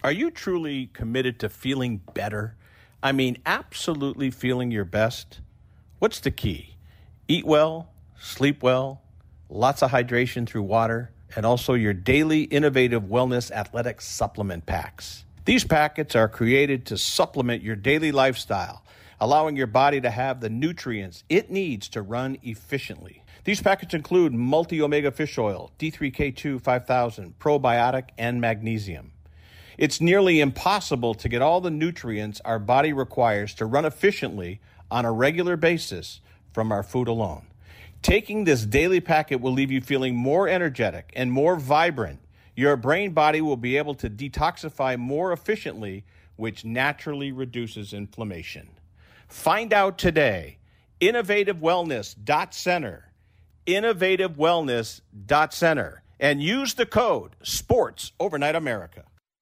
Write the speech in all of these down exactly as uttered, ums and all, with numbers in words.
Are you truly committed to feeling better? I mean, absolutely feeling your best? What's the key? Eat well, sleep well, lots of hydration through water, and also your daily innovative wellness athletic supplement packs. These packets are created to supplement your daily lifestyle, allowing your body to have the nutrients it needs to run efficiently. These packets include multi-omega fish oil, D three K two five thousand, probiotic, and magnesium. It's nearly impossible to get all the nutrients our body requires to run efficiently on a regular basis from our food alone. Taking this daily packet will leave you feeling more energetic and more vibrant. Your brain body will be able to detoxify more efficiently, which naturally reduces inflammation. Find out today. innovative wellness dot center. innovative wellness dot center. And use the code SPORTS Overnight America.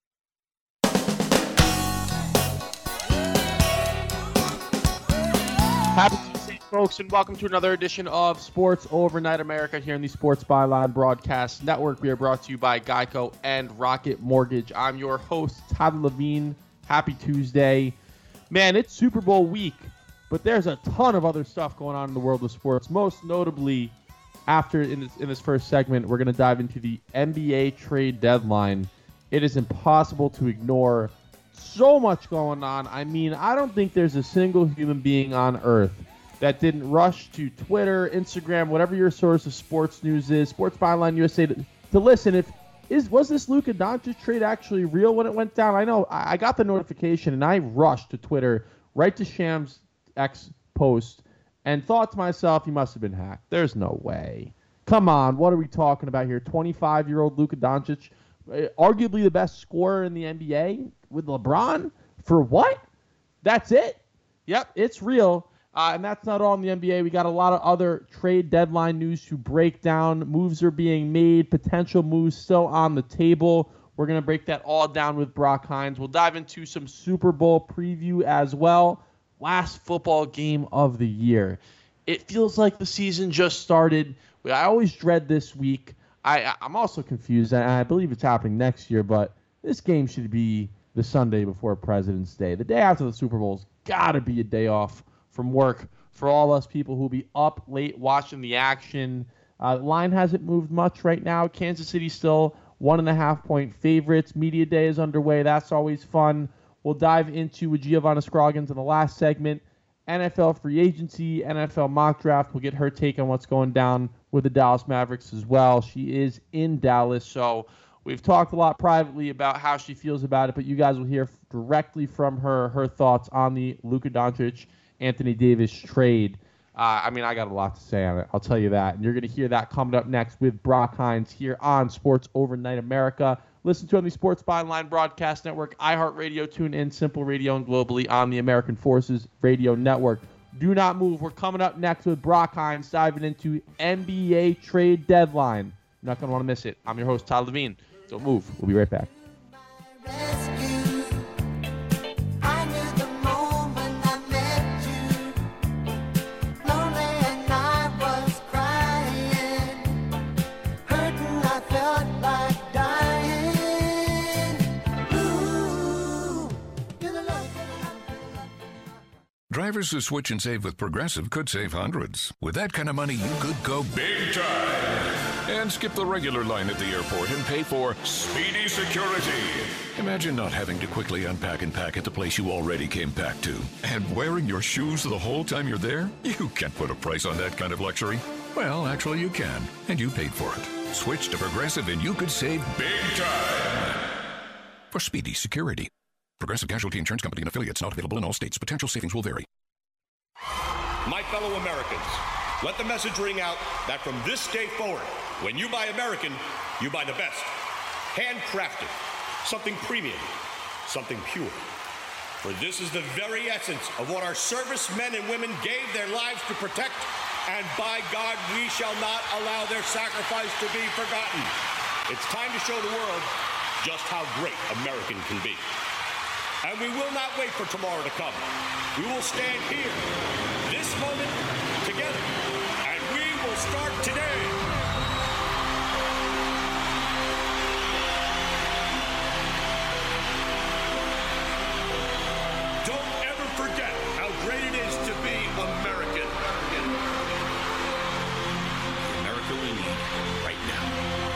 Happy Tuesday, folks, and welcome to another edition of Sports Overnight America here in the Sports Byline Broadcast Network. We are brought to you by Geico and Rocket Mortgage. I'm your host, Tyler Levine. Happy Tuesday. Man, it's Super Bowl week, but there's a ton of other stuff going on in the world of sports. Most notably, after in this, in this first segment, we're going to dive into the N B A trade deadline. It is impossible to ignore so much going on. I mean, I don't think there's a single human being on earth that didn't rush to Twitter, Instagram, whatever your source of sports news is, Sports Byline U S A, to, to listen. If is was this Luka Doncic trade actually real when it went down? I know I, I got the notification and I rushed to Twitter, right to Shams' X post, and thought to myself, he must have been hacked. There's no way. Come on, what are we talking about here? twenty-five-year-old Luka Doncic, arguably the best scorer in the N B A with LeBron? For what? That's it? Yep, it's real. Uh, and that's not all in the N B A. We got a lot of other trade deadline news to break down. Moves are being made. Potential moves still on the table. We're going to break that all down with Brock Hines. We'll dive into some Super Bowl preview as well. Last football game of the year. It feels like the season just started. I always dread this week. I, I'm also confused, and I believe it's happening next year, but this game should be the Sunday before President's Day. The day after the Super Bowl's got to be a day off from work for all us people who will be up late watching the action. Uh, line hasn't moved much right now. Kansas City still one and a half point favorites. Media day is underway. That's always fun. We'll dive into with Giovanna Scroggins in the last segment. N F L free agency, N F L mock draft. We'll get her take on what's going down with the Dallas Mavericks as well. She is in Dallas, so we've talked a lot privately about how she feels about it, but you guys will hear directly from her, her thoughts on the Luka Doncic, Anthony Davis trade. Uh, I mean, I got a lot to say on it. I'll tell you that. And you're going to hear that coming up next with Brock Hines here on Sports Overnight America. Listen to on the Sports Byline Broadcast Network, iHeartRadio, TuneIn, Simple Radio, and globally on the American Forces Radio Network. Do not move. We're coming up next with Brock Hines, diving into N B A trade deadline. You're not going to want to miss it. I'm your host, Todd Levine. Don't move. We'll be right back. Drivers who switch and save with Progressive could save hundreds. With that kind of money, you could go big time and skip the regular line at the airport and pay for Speedy Security. Imagine not having to quickly unpack and pack at the place you already came packed to. And wearing your shoes the whole time you're there? You can't put a price on that kind of luxury. Well, actually you can, and you paid for it. Switch to Progressive and you could save big time for Speedy Security. Progressive Casualty Insurance Company and affiliates, not available in all states. Potential savings will vary. My fellow Americans, let the message ring out that from this day forward, when you buy American, you buy the best. Handcrafted, something premium, something pure. For this is the very essence of what our servicemen and women gave their lives to protect, and by God, we shall not allow their sacrifice to be forgotten. It's time to show the world just how great American can be. And we will not wait for tomorrow to come. We will stand here, this moment, together, and we will start today. American. The America we need right now.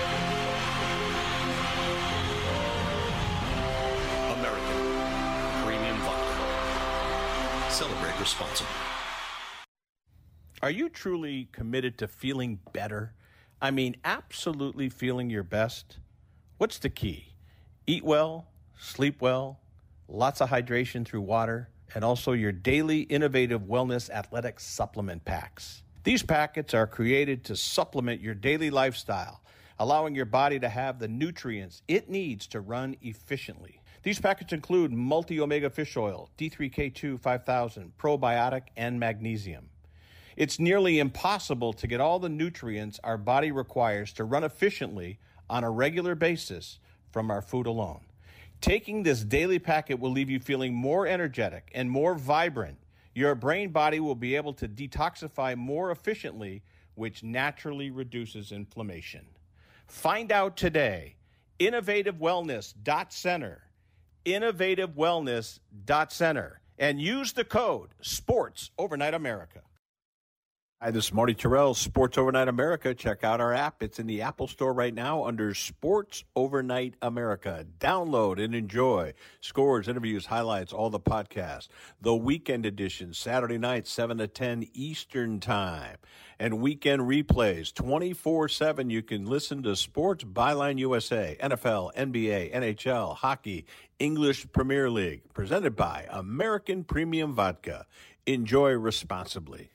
American Premium Vodka. Celebrate responsibly. Are you truly committed to feeling better? I mean, absolutely feeling your best? What's the key? Eat well, sleep well, lots of hydration through water, and also your daily innovative wellness athletic supplement packs. These packets are created to supplement your daily lifestyle, allowing your body to have the nutrients it needs to run efficiently. These packets include multi-omega fish oil, D three K two five thousand, probiotic, and magnesium. It's nearly impossible to get all the nutrients our body requires to run efficiently on a regular basis from our food alone. Taking this daily packet will leave you feeling more energetic and more vibrant. Your brain body will be able to detoxify more efficiently, which naturally reduces inflammation. Find out today. innovative wellness dot center. innovative wellness dot center. And use the code SPORTS Overnight America. Hi, this is Marty Terrell, Sports Overnight America. Check out our app. It's in the Apple Store right now under Sports Overnight America. Download and enjoy scores, interviews, highlights, all the podcasts. The weekend edition, Saturday night, seven to ten Eastern Time. And weekend replays, twenty-four seven. You can listen to Sports Byline U S A, N F L, N B A, N H L, hockey, English Premier League. Presented by American Premium Vodka. Enjoy responsibly.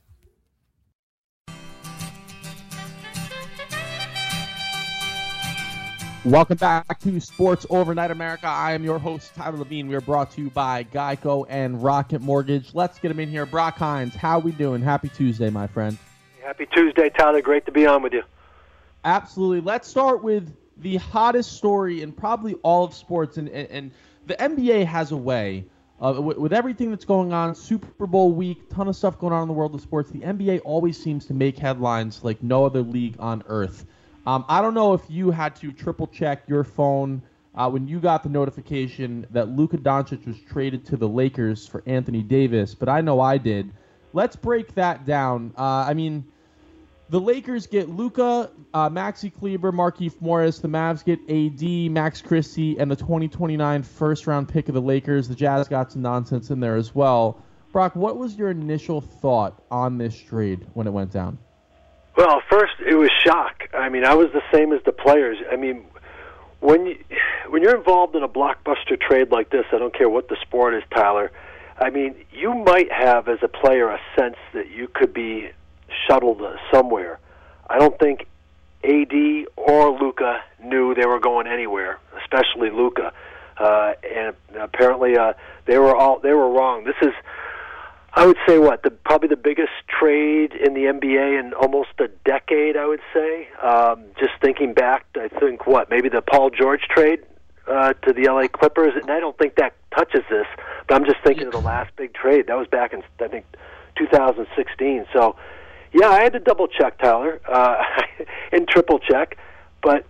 Welcome back to Sports Overnight America. I am your host, Tyler Levine. We are brought to you by Geico and Rocket Mortgage. Let's get him in here. Brock Hines, how we doing? Happy Tuesday, my friend. Happy Tuesday, Tyler. Great to be on with you. Absolutely. Let's start with the hottest story in probably all of sports, and, and, and the N B A has a way, uh, with, with everything that's going on, Super Bowl week, ton of stuff going on in the world of sports, the N B A always seems to make headlines like no other league on earth. Um, I don't know if you had to triple check your phone uh, when you got the notification that Luka Doncic was traded to the Lakers for Anthony Davis, but I know I did. Let's break that down. Uh, I mean, the Lakers get Luka, uh, Maxi Kleber, Markieff Morris. The Mavs get A D, Max Christie, and the twenty twenty-nine first-round pick of the Lakers. The Jazz got some nonsense in there as well. Brock, what was your initial thought on this trade when it went down? Well, first, it was shock. I mean, I was the same as the players. I mean, when you, when you're involved in a blockbuster trade like this, I don't care what the sport is, Tyler, I mean, you might have, as a player, a sense that you could be shuttled somewhere. I don't think A D or Luka knew they were going anywhere, especially Luka. Uh, and apparently uh, they were all they were wrong. This is, I would say, what the probably the biggest trade in the N B A in almost a decade. I would say. Um, just thinking back, I think what maybe the Paul George trade uh, to the L A Clippers, and I don't think that touches this. But I'm just thinking of the last big trade that was back in I think two thousand sixteen. So, yeah, I had to double check, Tyler, uh, and triple check, but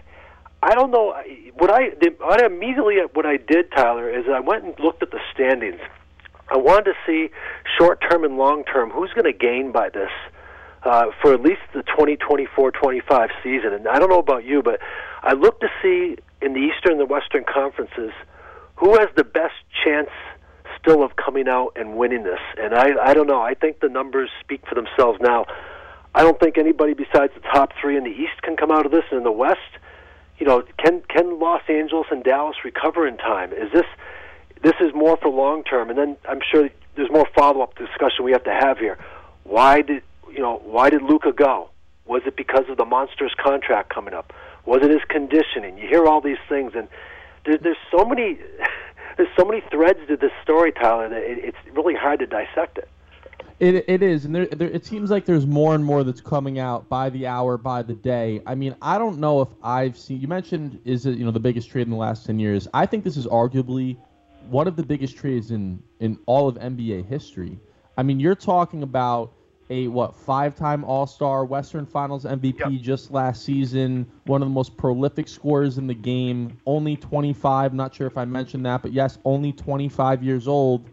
I don't know what I did. What I immediately what I did, Tyler, is I went and looked at the standings. I wanted to see short-term and long-term who's going to gain by this uh, for at least the twenty twenty-four twenty-five season. And I don't know about you, but I looked to see in the Eastern and the Western conferences who has the best chance still of coming out and winning this. And I, I don't know. I think the numbers speak for themselves now. I don't think anybody besides the top three in the East can come out of this. And in the West, you know, can can Los Angeles and Dallas recover in time? Is this... This is more for long term, and then I'm sure there's more follow-up discussion we have to have here. Why did you know? Why did Luka go? Was it because of the monstrous contract coming up? Was it his conditioning? You hear all these things, and there, there's so many there's so many threads to this story, Tyler, that it, it's really hard to dissect it. It it is, and there, there, it seems like there's more and more that's coming out by the hour, by the day. I mean, I don't know if I've seen. You mentioned is it you know the biggest trade in the last ten years? I think this is arguably one of the biggest trades in, in all of N B A history. I mean, you're talking about a, what, five-time All-Star, Western Finals M V P yep. just last season, one of the most prolific scorers in the game, only twenty-five, not sure if I mentioned that, but yes, only twenty-five years old.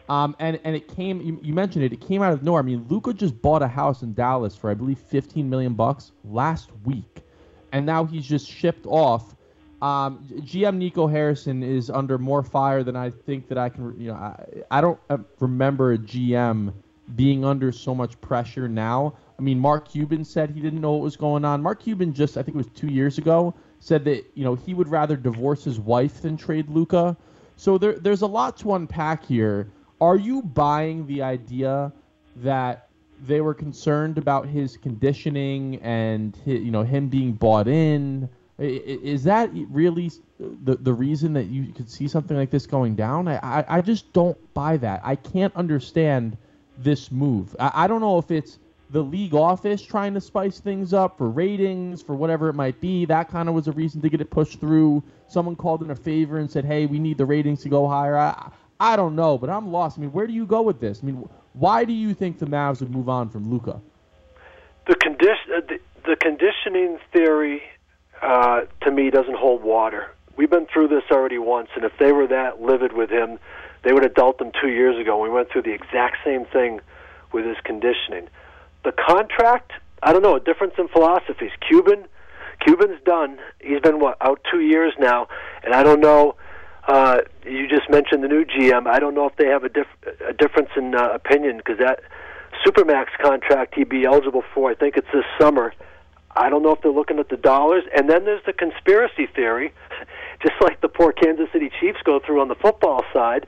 Um, and, and it came, you, you mentioned it, it came out of nowhere. I mean, Luka just bought a house in Dallas for, I believe, fifteen million bucks last week. And now he's just shipped off. Um, G M Nico Harrison is under more fire than I think that I can, you know, I, I don't remember a G M being under so much pressure now. I mean, Mark Cuban said he didn't know what was going on. Mark Cuban just, I think it was two years ago, said that, you know, he would rather divorce his wife than trade Luka. So there, there's a lot to unpack here. Are you buying the idea that they were concerned about his conditioning and his, you know, him being bought in? Is that really the the reason that you could see something like this going down? I, I just don't buy that. I can't understand this move. I, I don't know if it's the league office trying to spice things up for ratings, for whatever it might be. That kind of was a reason to get it pushed through. Someone called in a favor and said, hey, we need the ratings to go higher. I, I don't know, but I'm lost. I mean, where do you go with this? I mean, why do you think the Mavs would move on from Luka? The, condi- uh, the, the conditioning theory, uh, to me, doesn't hold water. We've been through this already once, and if they were that livid with him, they would have dealt him two years ago. We went through the exact same thing with his conditioning. The contract, I don't know, a difference in philosophies. Cuban, Cuban's done. He's been, what, out two years now, and I don't know. Uh, you just mentioned the new G M. I don't know if they have a, diff- a difference in uh, opinion, because that Supermax contract he'd be eligible for, I think it's this summer. I don't know if they're looking at the dollars. And then there's the conspiracy theory, just like the poor Kansas City Chiefs go through on the football side.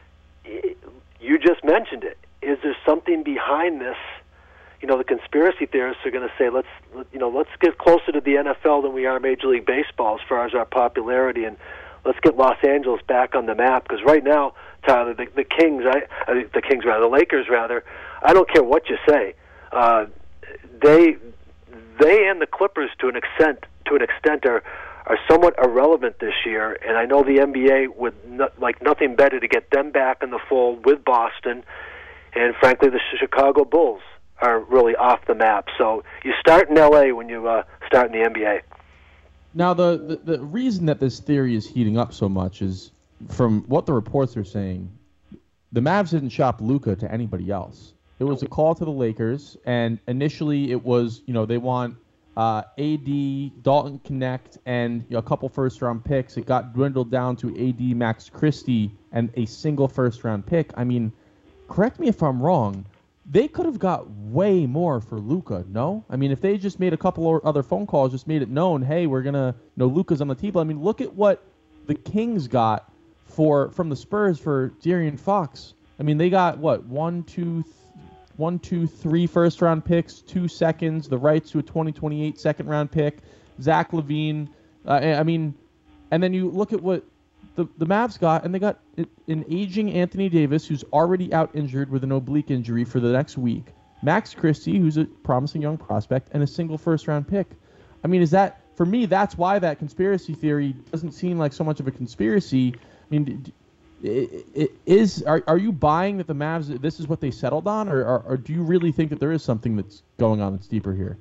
You just mentioned it. Is there something behind this? You know, the conspiracy theorists are going to say, let's, you know, let's get closer to the N F L than we are Major League Baseball as far as our popularity, and let's get Los Angeles back on the map. Because right now, Tyler, the, the Kings, I, I the Kings rather, the Lakers rather, I don't care what you say, uh, they, they and the Clippers to an extent, to an extent, are are somewhat irrelevant this year. And I know the N B A would no, like nothing better to get them back in the fold with Boston, and frankly, the Chicago Bulls are really off the map. So you start in L A when you uh, start in the N B A. Now, the, the, the reason that this theory is heating up so much is, from what the reports are saying, the Mavs didn't shop Luka to anybody else. It was a call to the Lakers, and initially it was, you know, they want uh, A D, Dalton Connect, and you know, a couple first-round picks. It got dwindled down to A D, Max Christie, and a single first-round pick. I mean, correct me if I'm wrong, they could have got way more for Luka, no? I mean, if they just made a couple of other phone calls, just made it known, hey, we're going to, you know, Luka's on the table. I mean, look at what the Kings got for from the Spurs for De'Aaron Fox. I mean, they got, what, one, two, th- one, two, three first-round picks, two seconds, the rights to a twenty twenty-eight second-round pick, Zach LaVine. Uh, I mean, and then you look at what The, the Mavs got, and they got an aging Anthony Davis, who's already out injured with an oblique injury for the next week. Max Christie, who's a promising young prospect, and a single first-round pick. I mean, is that, for me, that's why that conspiracy theory doesn't seem like so much of a conspiracy. I mean, it, it is, are, are you buying that the Mavs, this is what they settled on, or, or, or do you really think that there is something that's going on that's deeper here?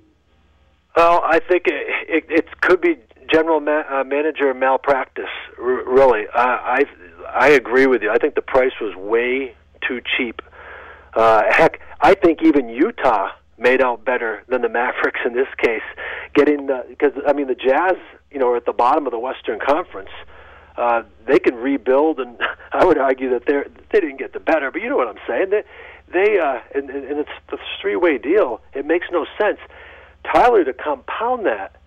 Well, I think it, it, it could be general ma- uh, manager malpractice, r- really. Uh, I I agree with you. I think the price was way too cheap. Uh, heck, I think even Utah made out better than the Mavericks in this case. Getting because I mean the Jazz, you know, are at the bottom of the Western Conference. Uh, they can rebuild, and I would argue that they they didn't get the better. But you know what I'm saying? They they uh, and, and it's the three-way deal. It makes no sense, Tyler, to compound that.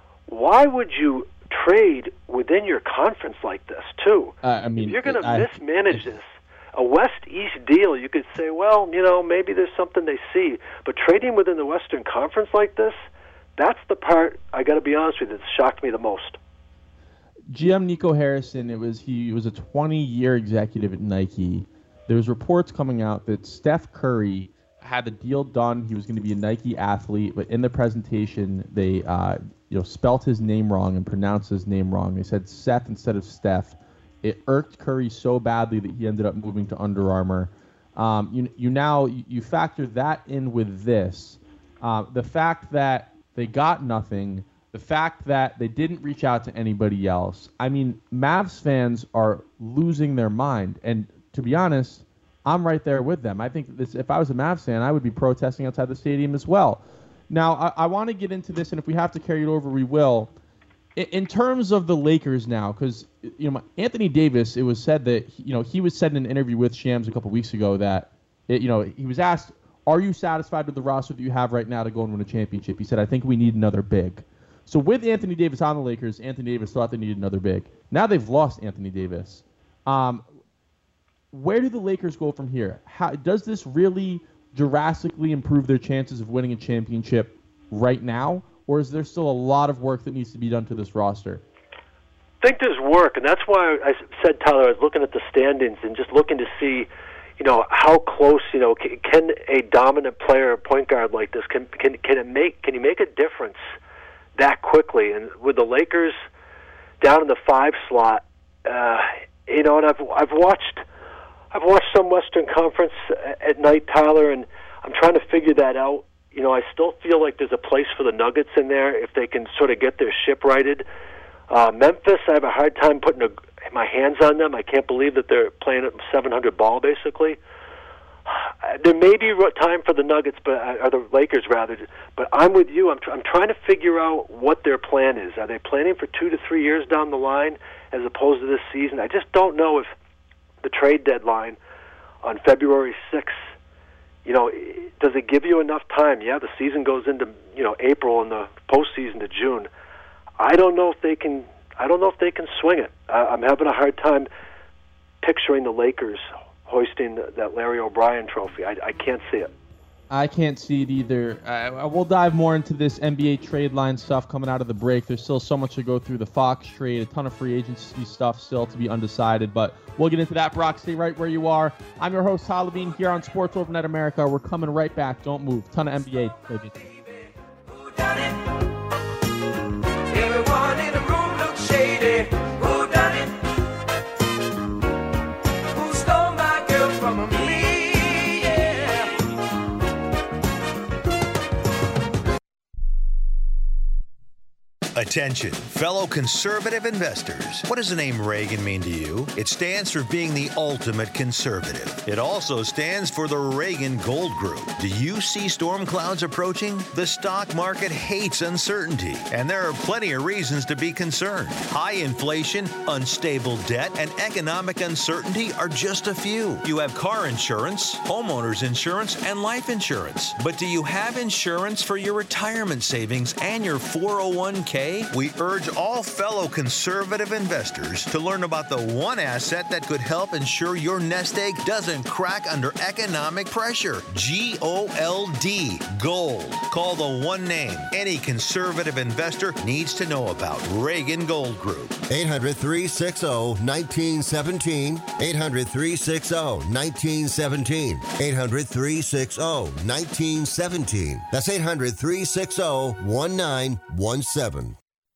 Why would you trade within your conference like this, too? Uh, I mean, if you're going to I, mismanage I, this, a West-East deal, you could say, well, you know, maybe there's something they see. But trading within the Western Conference like this, that's the part, I got to be honest with you, that shocked me the most. G M Nico Harrison, it was he was a twenty-year executive at Nike. There was reports coming out that Steph Curry had the deal done. He was going to be a Nike athlete, but in the presentation, they uh, you know spelt his name wrong and pronounced his name wrong. They said Seth instead of Steph. It irked Curry so badly that he ended up moving to Under Armour. Um, you you now you factor that in with this, uh, the fact that they got nothing, the fact that they didn't reach out to anybody else. I mean, Mavs fans are losing their mind, and to be honest, I'm right there with them. I think this, if I was a Mavs fan, I would be protesting outside the stadium as well. Now, I, I want to get into this, and if we have to carry it over, we will. In, in terms of the Lakers now, because you know Anthony Davis, it was said that you know he was said in an interview with Shams a couple weeks ago that it, you know he was asked, "Are you satisfied with the roster that you have right now to go and win a championship?" He said, "I think we need another big." So with Anthony Davis on the Lakers, Anthony Davis thought they needed another big. Now they've lost Anthony Davis. Um, where do the Lakers go from here? How, does this really drastically improve their chances of winning a championship right now, or is there still a lot of work that needs to be done to this roster? I think there's work, and that's why I said, Tyler, I was looking at the standings and just looking to see, you know, how close, you know, can, can a dominant player, a point guard like this, can can can it make can he make a difference that quickly? And with the Lakers down in the five slot, uh, you know, and I've I've watched. I've watched some Western Conference at night, Tyler, and I'm trying to figure that out. You know, I still feel like there's a place for the Nuggets in there if they can sort of get their ship righted. Uh, Memphis, I have a hard time putting a, my hands on them. I can't believe that they're playing at seven hundred ball, basically. There may be time for the Nuggets, but or the Lakers, rather. But I'm with you. I'm, tr- I'm trying to figure out what their plan is. Are they planning for two to three years down the line as opposed to this season? I just don't know if the trade deadline on February sixth, you know, does it give you enough time? Yeah, the season goes into, you know, April and the postseason to June. I don't know if they can. I don't know if they can swing it. I, I'm having a hard time picturing the Lakers hoisting the, that Larry O'Brien trophy. I, I can't see it. I can't see it either. Uh, we'll dive more into this N B A trade line stuff coming out of the break. There's still so much to go through. The Fox trade, a ton of free agency stuff still to be undecided, but we'll get into that. Brock, stay right where you are. I'm your host, Tyler Levine, here on Sports Overnight America. We're coming right back. Don't move. Ton of N B A. Everyone in the room looks shady. Who done it? Who stole my girl from me? Attention, fellow conservative investors. What does the name Reagan mean to you? It stands for being the ultimate conservative. It also stands for the Reagan Gold Group. Do you see storm clouds approaching? The stock market hates uncertainty, and there are plenty of reasons to be concerned. High inflation, unstable debt, and economic uncertainty are just a few. You have car insurance, homeowners insurance, and life insurance. But do you have insurance for your retirement savings and your four oh one k? We urge all fellow conservative investors to learn about the one asset that could help ensure your nest egg doesn't crack under economic pressure. G O L D, gold. Call the one name any conservative investor needs to know about. Reagan Gold Group. eight hundred, three six zero, one nine one seven. eight hundred, three six zero, one nine one seven. eight hundred, three six zero, one nine one seven. That's eight hundred, three six zero, one nine one seven.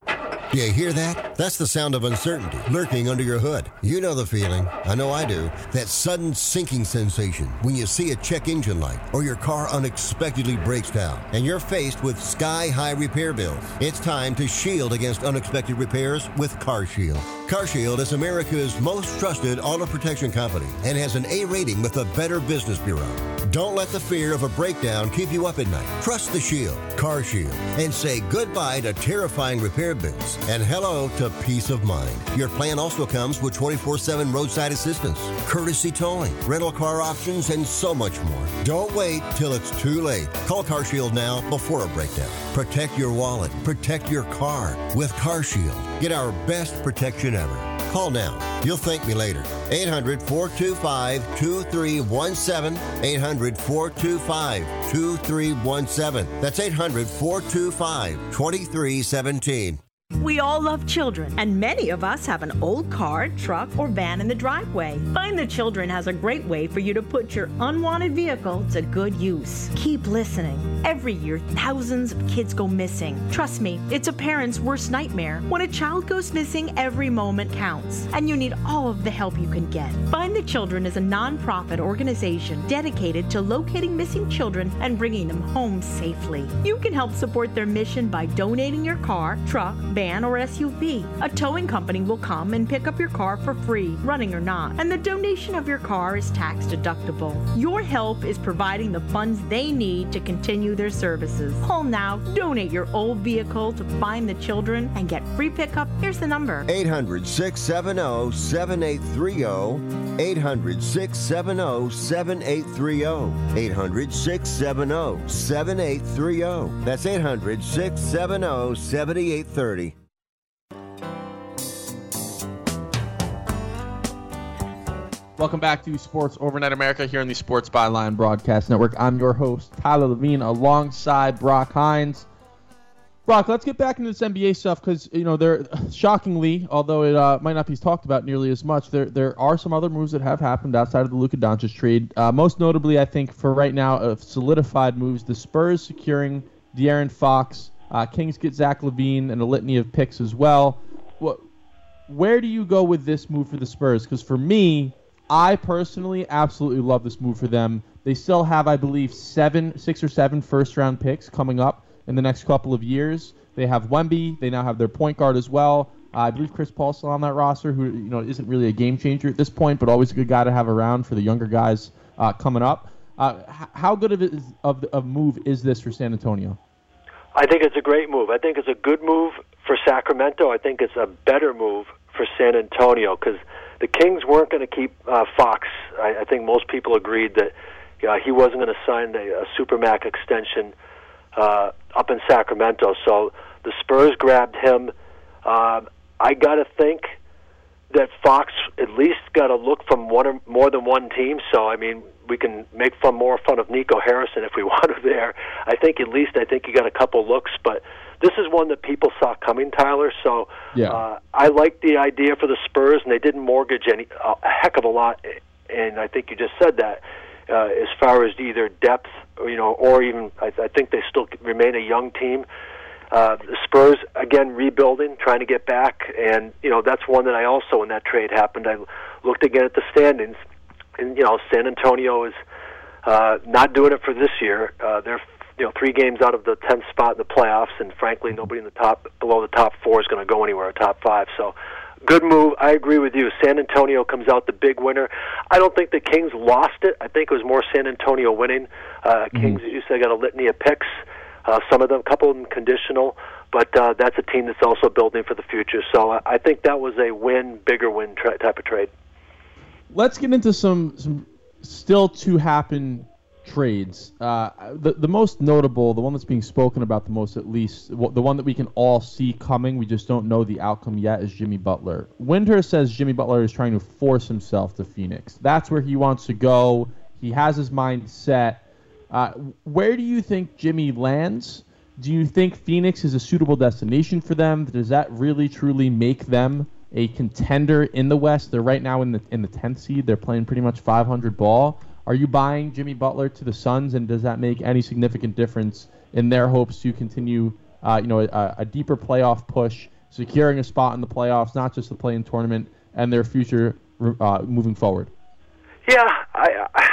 Do you hear that? That's the sound of uncertainty lurking under your hood. You know the feeling. I know I do. That sudden sinking sensation when you see a check engine light or your car unexpectedly breaks down and you're faced with sky-high repair bills. It's time to shield against unexpected repairs with CarShield. CarShield is America's most trusted auto protection company and has an A rating with the Better Business Bureau. Don't let the fear of a breakdown keep you up at night. Trust the Shield, CarShield, and say goodbye to terrifying repair bills and hello to peace of mind. Your plan also comes with twenty-four seven roadside assistance, courtesy towing, rental car options, and so much more. Don't wait till it's too late. Call CarShield now before a breakdown. Protect your wallet. Protect your car with CarShield. Get our best protection ever. Call now. You'll thank me later. eight hundred, four two five, two three one seven. eight hundred, four two five, two three one seven. That's eight hundred, four two five, two three one seven. We all love children, and many of us have an old car, truck, or van in the driveway. Find the Children has a great way for you to put your unwanted vehicle to good use. Keep listening. Every year, thousands of kids go missing. Trust me, it's a parent's worst nightmare. When a child goes missing, every moment counts, and you need all of the help you can get. Find the Children is a nonprofit organization dedicated to locating missing children and bringing them home safely. You can help support their mission by donating your car, truck, van, van, or S U V. A towing company will come and pick up your car for free, running or not, and the donation of your car is tax deductible. Your help is providing the funds they need to continue their services. Call now, donate your old vehicle to Find the Children, and get free pickup. Here's the number. eight hundred, six seven zero, seven eight three zero. eight hundred, six seven zero, seven eight three zero. eight hundred, six seven zero, seven eight three zero. That's eight hundred, six seven zero, seven eight three zero. Welcome back to Sports Overnight America here on the Sports Byline Broadcast Network. I'm your host, Tyler Levine, alongside Brock Hines. Brock, let's get back into this N B A stuff because, you know, there, shockingly, although it uh, might not be talked about nearly as much, there there are some other moves that have happened outside of the Luka Doncic trade. Uh, most notably, I think, for right now, of solidified moves, the Spurs securing De'Aaron Fox, uh, Kings get Zach LaVine, and a litany of picks as well. What, where do you go with this move for the Spurs? Because for me, I personally absolutely love this move for them. They still have, I believe, seven, six or seven first-round picks coming up in the next couple of years. They have Wemby. They now have their point guard as well. Uh, I believe Chris Paul's still on that roster, who you know isn't really a game changer at this point, but always a good guy to have around for the younger guys uh, coming up. Uh, h- how good of a of, of move is this for San Antonio? I think it's a great move. I think it's a good move for Sacramento. I think it's a better move for San Antonio because the Kings weren't going to keep uh, Fox. I, I think most people agreed that uh, he wasn't going to sign the, a Supermax extension uh, up in Sacramento. So the Spurs grabbed him. Uh, I got to think that Fox at least got to look from one or more than one team. So, I mean, we can make fun more fun of Nico Harrison if we want to there. I think at least I think he got a couple looks, but this is one that people saw coming, Tyler. So yeah. uh, I like the idea for the Spurs, and they didn't mortgage any uh, a heck of a lot. And I think you just said that uh, as far as either depth, or, you know, or even I, I think they still remain a young team. Uh, the Spurs, again, rebuilding, trying to get back, and, you know, that's one that I also, when that trade happened, I looked again at the standings, and, you know, San Antonio is uh, not doing it for this year. Uh, they're, you know, three games out of the tenth spot in the playoffs, and frankly, nobody in the top, below the top four is going to go anywhere, or top five, so good move. I agree with you. San Antonio comes out the big winner. I don't think the Kings lost it. I think it was more San Antonio winning. Uh, Kings, as you said, got a litany of picks. Uh, some of them, a couple of them conditional, but uh, that's a team that's also building for the future. So I, I think that was a win, bigger win tra- type of trade. Let's get into some, some still to happen trades. Uh, the the most notable, the one that's being spoken about the most, at least, the one that we can all see coming, we just don't know the outcome yet, is Jimmy Butler. Winter says Jimmy Butler is trying to force himself to Phoenix. That's where he wants to go. He has his mind set. Uh, where do you think Jimmy lands? Do you think Phoenix is a suitable destination for them? Does that really truly make them a contender in the West? They're right now in the in the tenth seed. They're playing pretty much five hundred ball. Are you buying Jimmy Butler to the Suns, and does that make any significant difference in their hopes to continue, uh, you know, a, a deeper playoff push, securing a spot in the playoffs, not just the play-in tournament, and their future uh, moving forward? Yeah, I. I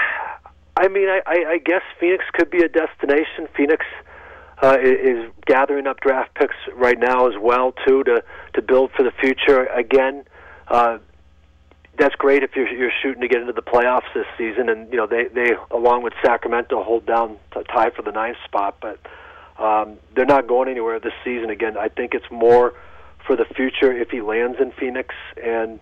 I mean, I, I guess Phoenix could be a destination. Phoenix uh, is gathering up draft picks right now as well, too, to, to build for the future. Again, uh, that's great if you're, you're shooting to get into the playoffs this season. And, you know, they, they along with Sacramento, hold down to tie for the ninth spot. But um, they're not going anywhere this season. Again, I think it's more for the future if he lands in Phoenix. And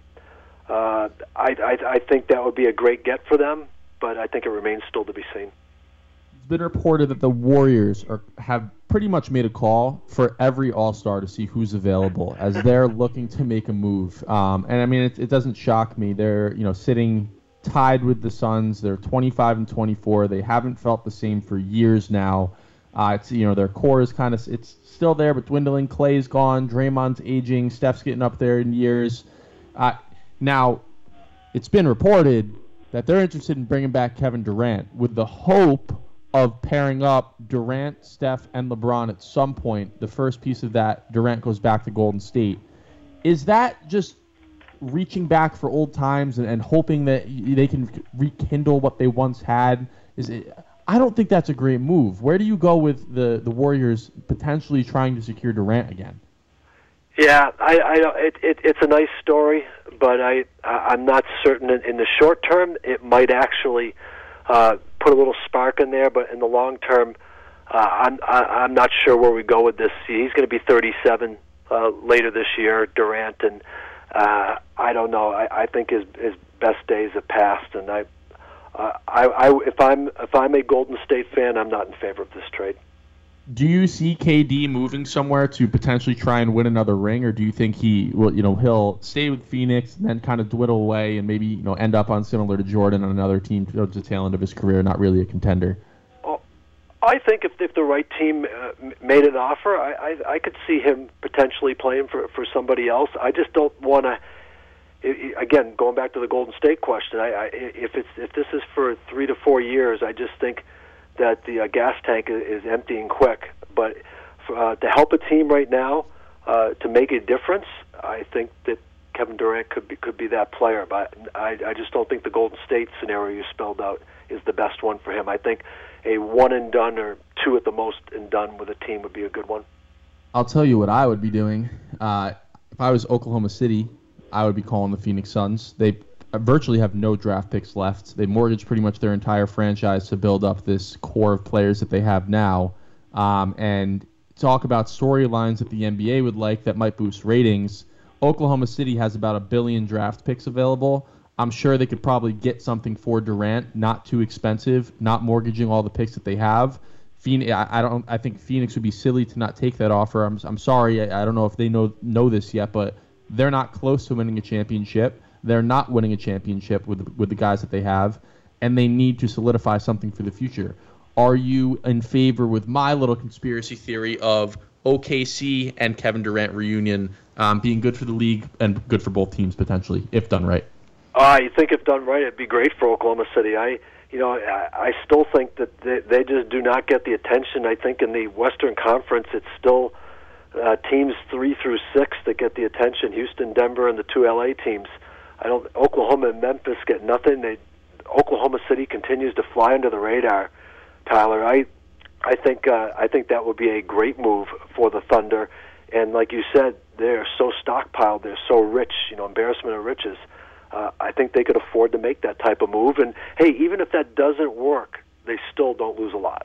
uh, I, I, I think that would be a great get for them. But I think it remains still to be seen. It's been reported that the Warriors are have pretty much made a call for every All-Star to see who's available as they're looking to make a move. Um, and I mean, it, it doesn't shock me. They're you know sitting tied with the Suns. They're twenty-five and twenty-four. They haven't felt the same for years now. Uh, it's you know their core is kind of it's still there, but dwindling. Clay's gone. Draymond's aging. Steph's getting up there in years. Uh, now, it's been reported that they're interested in bringing back Kevin Durant with the hope of pairing up Durant, Steph, and LeBron at some point. The first piece of that, Durant goes back to Golden State. Is that just reaching back for old times and, and hoping that they can rekindle what they once had? Is it? I don't think that's a great move. Where do you go with the, the Warriors potentially trying to secure Durant again? Yeah, I, I it, it, it's a nice story, but I, I'm not certain. In, in the short term, it might actually uh, put a little spark in there, but in the long term, uh, I'm, I, I'm not sure where we go with this. He's going to be thirty-seven uh, later this year, Durant, and uh, I don't know. I, I think his his best days have passed, and I, uh, I, I, if I'm if I'm a Golden State fan, I'm not in favor of this trade. Do you see K D moving somewhere to potentially try and win another ring, or do you think he will, you know, he'll stay with Phoenix and then kind of dwindle away and maybe, you know, end up on similar to Jordan on another team towards the tail end of his career, not really a contender? Oh, I think if if the right team uh, made an offer, I, I I could see him potentially playing for for somebody else. I just don't want to. Again, going back to the Golden State question, I, I if it's if this is for three to four years, I just think that the uh, gas tank is, is emptying quick. But for, uh, to help a team right now, uh, to make a difference, I think that Kevin Durant could be could be that player. But I, I just don't think the Golden State scenario you spelled out is the best one for him. I think a one and done or two at the most and done with a team would be a good one. I'll tell you what I would be doing. Uh, if I was Oklahoma City, I would be calling the Phoenix Suns. They virtually have no draft picks left. They mortgaged pretty much their entire franchise to build up this core of players that they have now. Um, and talk about storylines that the N B A would like that might boost ratings. Oklahoma City has about a billion draft picks available. I'm sure they could probably get something for Durant, not too expensive, not mortgaging all the picks that they have. Phoenix, I, I don't. I think Phoenix would be silly to not take that offer. I'm, I'm sorry. I, I don't know if they know know this yet, but they're not close to winning a championship. They're not winning a championship with with the guys that they have, and they need to solidify something for the future. Are you in favor with my little conspiracy theory of O K C and Kevin Durant reunion um, being good for the league and good for both teams potentially, if done right? I think if done right, it'd be great for Oklahoma City. I, you know, I, I still think that they, they just do not get the attention. I think in the Western Conference, it's still uh, teams three through six that get the attention. Houston, Denver, and the two L A teams. I don't. Oklahoma and Memphis get nothing. They, Oklahoma City continues to fly under the radar. Tyler, I, I think uh, I think that would be a great move for the Thunder. And like you said, they're so stockpiled. They're so rich. You know, embarrassment of riches. Uh, I think they could afford to make that type of move. And hey, even if that doesn't work, they still don't lose a lot.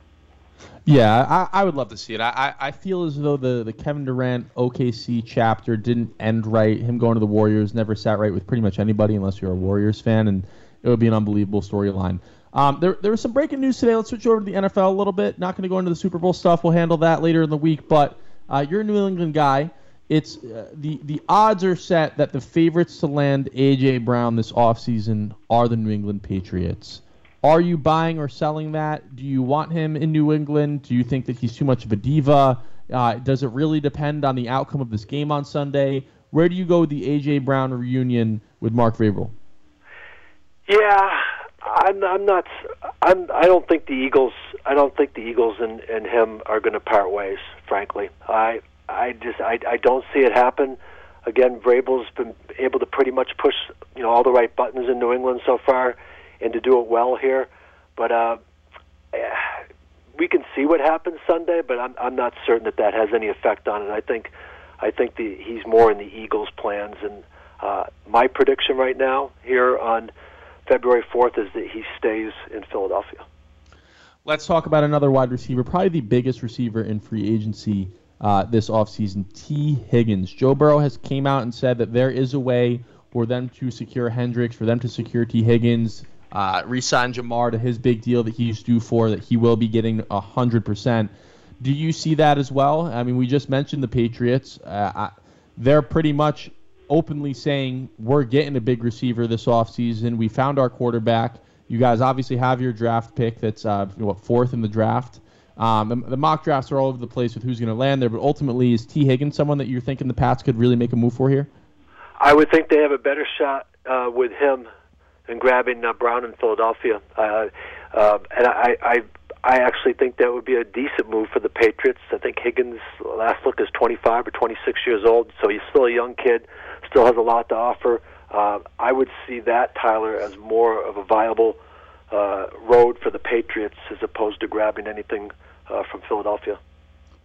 Yeah, I, I would love to see it. I, I feel as though the, the Kevin Durant O K C chapter didn't end right. Him going to the Warriors never sat right with pretty much anybody unless you're a Warriors fan, and it would be an unbelievable storyline. Um, there, there was some breaking news today. Let's switch over to the N F L a little bit. Not going to go into the Super Bowl stuff. We'll handle that later in the week. But uh, you're a New England guy. It's uh, the, the odds are set that the favorites to land A J. Brown this offseason are the New England Patriots. Are you buying or selling that? Do you want him in New England? Do you think that he's too much of a diva? Uh, does it really depend on the outcome of this game on Sunday? Where do you go with the A J. Brown reunion with Mark Vrabel? Yeah, I'm, I'm not. I'm. I don't think the Eagles. I don't think the Eagles and, and him are going to part ways. Frankly, I. I just. I. I don't see it happen. Again, Vrabel's been able to pretty much push, you know, all the right buttons in New England so far, and to do it well here. But uh, we can see what happens Sunday. But I'm. I'm not certain that that has any effect on it. I think. I think the he's more in the Eagles' plans. And uh, my prediction right now here on February fourth is that he stays in Philadelphia. Let's talk about another wide receiver, probably the biggest receiver in free agency uh, this offseason, T. Higgins. Joe Burrow has came out and said that there is a way for them to secure Hendricks, for them to secure T. Higgins, uh, re-sign Jamar to his big deal that he's due for, that he will be getting one hundred percent. Do you see that as well? I mean, we just mentioned the Patriots. Uh, I, they're pretty much openly saying we're getting a big receiver this offseason. We found our quarterback. You guys obviously have your draft pick that's uh, what fourth in the draft. Um, the, the mock drafts are all over the place with who's going to land there, but ultimately, is T. Higgins someone that you're thinking the Pats could really make a move for here? I would think they have a better shot uh, with him than grabbing uh, Brown in Philadelphia. Uh, uh, and I, I, I actually think that would be a decent move for the Patriots. I think Higgins' last look is twenty-five or twenty-six years old, so he's still a young kid, still has a lot to offer. Uh, I would see that, Tyler, as more of a viable uh, road for the Patriots as opposed to grabbing anything uh, from Philadelphia.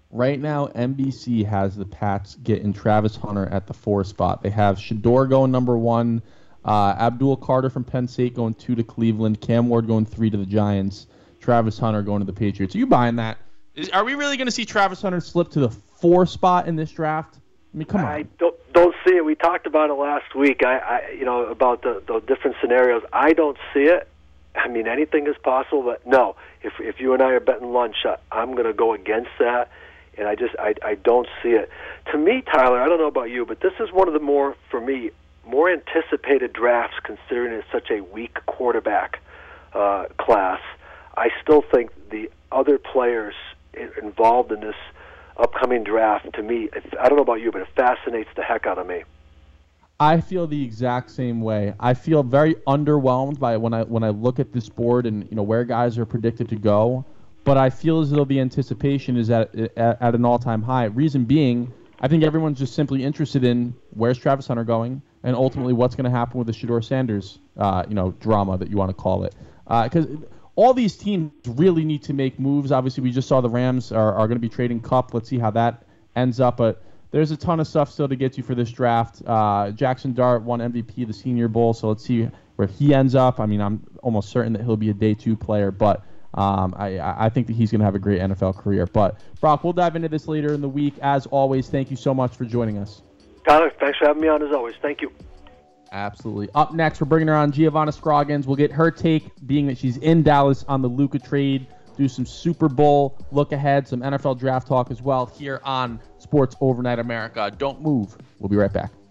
Right now, N B C has the Pats getting Travis Hunter at the four spot. They have Shedeur going number one, uh, Abdul Carter from Penn State going two to Cleveland, Cam Ward going three to the Giants, Travis Hunter going to the Patriots. Are you buying that? Is, are we really going to see Travis Hunter slip to the four spot in this draft? I mean, come on. I don't don't see it. We talked about it last week. I, I you know, about the, the different scenarios. I don't see it. I mean, anything is possible, but no. If if you and I are betting lunch, I, I'm going to go against that. And I just I, I don't see it. To me, Tyler, I don't know about you, but this is one of the more, for me, more anticipated drafts considering it's such a weak quarterback uh, class. I still think the other players involved in this upcoming draft, to me, I don't know about you, but it fascinates the heck out of me. I feel the exact same way. I feel very underwhelmed by when I when I look at this board and you know where guys are predicted to go. But I feel as though the anticipation is at, at at an all-time high. Reason being, I think everyone's just simply interested in where's Travis Hunter going, and ultimately what's going to happen with the Shedeur Sanders, uh, you know, drama that you want to call it. Because uh, all these teams really need to make moves. Obviously, we just saw the Rams are, are going to be trading Kupp. Let's see how that ends up. But there's a ton of stuff still to get to for this draft. Uh, Jackson Dart won M V P of the Senior Bowl, so let's see where he ends up. I mean, I'm almost certain that he'll be a day two player, but Um, I, I think that he's going to have a great N F L career. But, Brock, we'll dive into this later in the week. As always, thank you so much for joining us. Tyler, thanks for having me on as always. Thank you. Absolutely. Up next, we're bringing her on Giovanna Scroggins. We'll get her take, being that she's in Dallas on the Luka trade, do some Super Bowl look ahead, some N F L draft talk as well here on Sports Overnight America. Don't move. We'll be right back.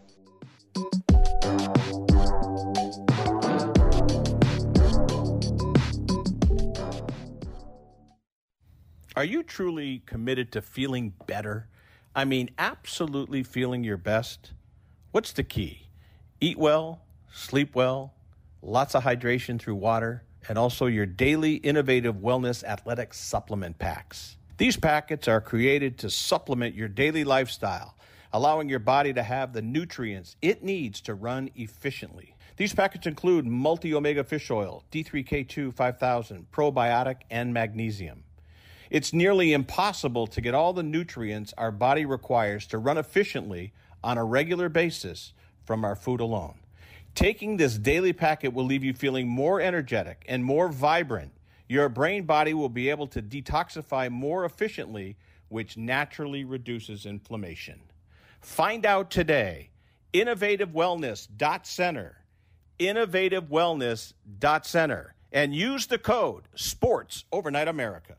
Are you truly committed to feeling better? I mean, absolutely feeling your best? What's the key? Eat well, sleep well, lots of hydration through water, and also your daily innovative wellness athletic supplement packs. These packets are created to supplement your daily lifestyle, allowing your body to have the nutrients it needs to run efficiently. These packets include multi-omega fish oil, D three K two five thousand, probiotic, and magnesium. It's nearly impossible to get all the nutrients our body requires to run efficiently on a regular basis from our food alone. Taking this daily packet will leave you feeling more energetic and more vibrant. Your brain body will be able to detoxify more efficiently, which naturally reduces inflammation. Find out today. innovative wellness dot center. innovative wellness dot center. And use the code Sports Overnight America.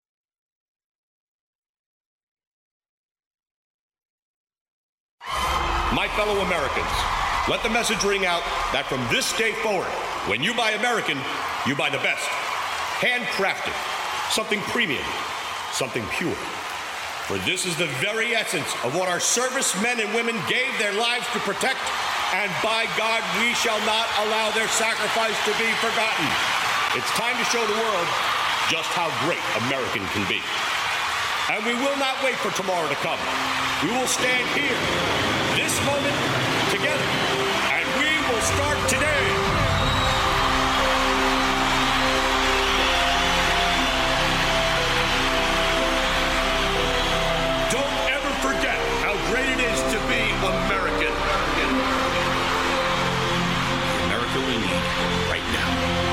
My fellow Americans, let the message ring out that from this day forward, when you buy American, you buy the best. Handcrafted, something premium, something pure. For this is the very essence of what our servicemen and women gave their lives to protect, and by God, we shall not allow their sacrifice to be forgotten. It's time to show the world just how great American can be. And we will not wait for tomorrow to come. We will stand here, this moment, together, and we will start today. Don't ever forget how great it is to be American. The America we need right now.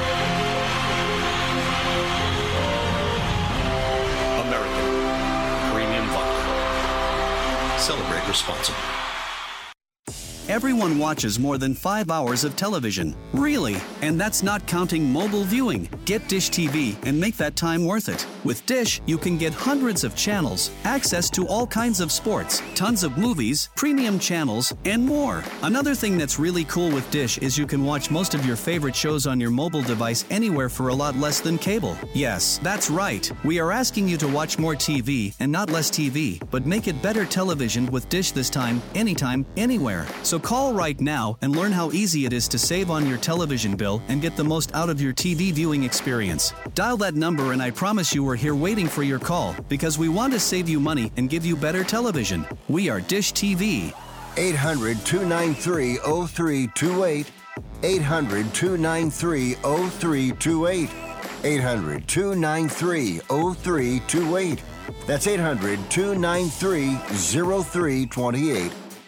American. Premium vodka. Celebrate responsibly. Everyone watches more than five hours of television. Really? And that's not counting mobile viewing. Get Dish T V and make that time worth it. With Dish, you can get hundreds of channels, access to all kinds of sports, tons of movies, premium channels, and more. Another thing that's really cool with Dish is you can watch most of your favorite shows on your mobile device anywhere for a lot less than cable. Yes, that's right. We are asking you to watch more T V and not less T V, but make it better television with Dish this time, anytime, anywhere. So call right now and learn how easy it is to save on your television bill and get the most out of your T V viewing experience. Dial that number and I promise you we're here waiting for your call because we want to save you money and give you better television. We are Dish T V. eight hundred, two nine three, oh three two eight. eight hundred, two nine three, oh three two eight. eight hundred, two nine three, oh three two eight. That's eight hundred, two nine three, oh three two eight.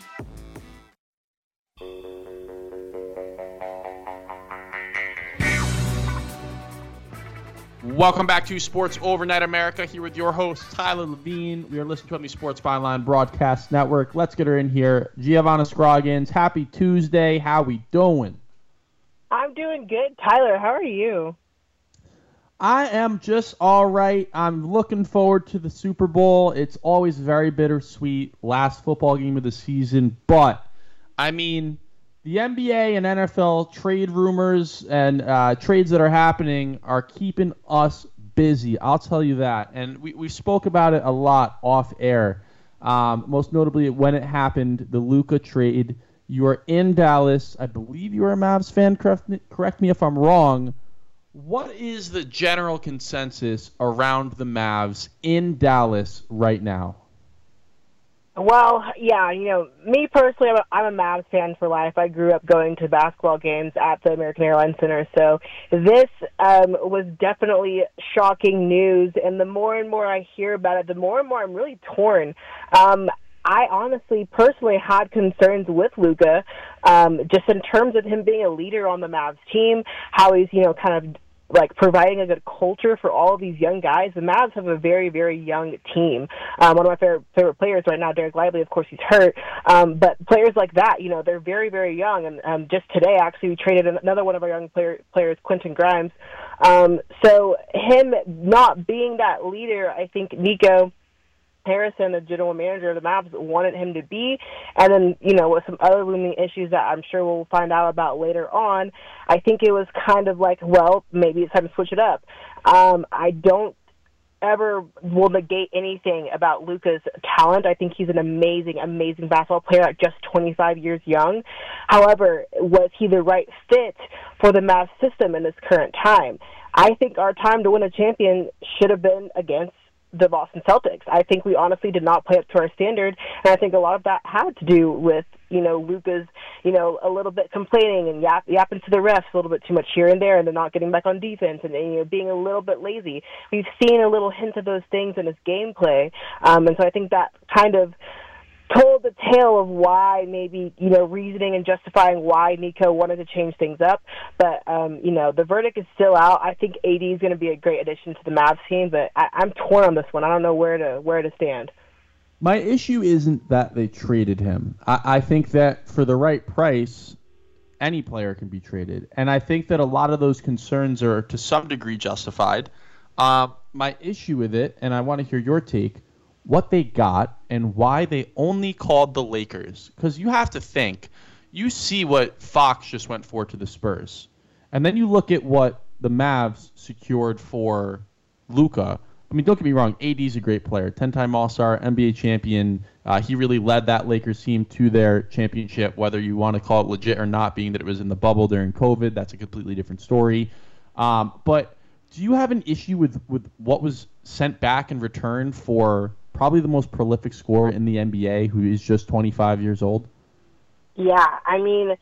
Welcome back to Sports Overnight America, here with your host, Tyler Levine. We are listening to on the Sports Byline Broadcast Network. Let's get her in here. Giovanna Scroggins, happy Tuesday. How we doing? I'm doing good. Tyler, how are you? I am just all right. I'm looking forward to the Super Bowl. It's always very bittersweet, last football game of the season. But, I mean, the N B A and N F L trade rumors and uh, trades that are happening are keeping us busy. I'll tell you that. And we, we spoke about it a lot off air. Um, most notably when it happened, the Luka trade. You are in Dallas. I believe you are a Mavs fan. Correct me, correct me if I'm wrong. What is the general consensus around the Mavs in Dallas right now? Well, yeah, you know, me personally, I'm a, I'm a Mavs fan for life. I grew up going to basketball games at the American Airlines Center, so this um, was definitely shocking news, and the more and more I hear about it, the more and more I'm really torn. Um, I honestly, personally had concerns with Luka, um, just in terms of him being a leader on the Mavs team, how he's, you know, kind of like providing a good culture for all of these young guys. The Mavs have a very, very young team. Um, one of my favorite, favorite players right now, Derek Lively, of course, he's hurt. Um, but players like that, you know, they're very, very young. And um, just today, actually, we traded another one of our young player, players, Quentin Grimes. Um, so him not being that leader, I think Nico Harrison, the general manager of the Mavs, wanted him to be. And then, you know, with some other looming issues that I'm sure we'll find out about later on, I think it was kind of like, well, maybe it's time to switch it up. Um, I don't ever will negate anything about Luka's talent. I think he's an amazing, amazing basketball player at just twenty-five years young. However, was he the right fit for the Mavs system in this current time? I think our time to win a champion should have been against the Boston Celtics. I think we honestly did not play up to our standard, and I think a lot of that had to do with, you know, Luka's, you know, a little bit complaining and yap, yapping to the refs a little bit too much here and there, and they're not getting back on defense, and, and you know, being a little bit lazy. We've seen a little hint of those things in his gameplay, um, and so I think that kind of told the tale of why maybe, you know, reasoning and justifying why Nico wanted to change things up. But, um, you know, the verdict is still out. I think A D is going to be a great addition to the Mavs team, but I, I'm torn on this one. I don't know where to where to stand. My issue isn't that they traded him. I, I think that for the right price, any player can be traded. And I think that a lot of those concerns are to some degree justified. Uh, my issue with it, and I want to hear your take, what they got and why they only called the Lakers. Because you have to think, you see what Fox just went for to the Spurs. And then you look at what the Mavs secured for Luka. I mean, don't get me wrong, A D's a great player, ten-time All-Star, N B A champion. Uh, he really led that Lakers team to their championship, whether you want to call it legit or not, being that it was in the bubble during COVID. That's a completely different story. Um, but do you have an issue with, with what was sent back in return for probably the most prolific scorer in the N B A, who is just twenty-five years old? Yeah, I mean,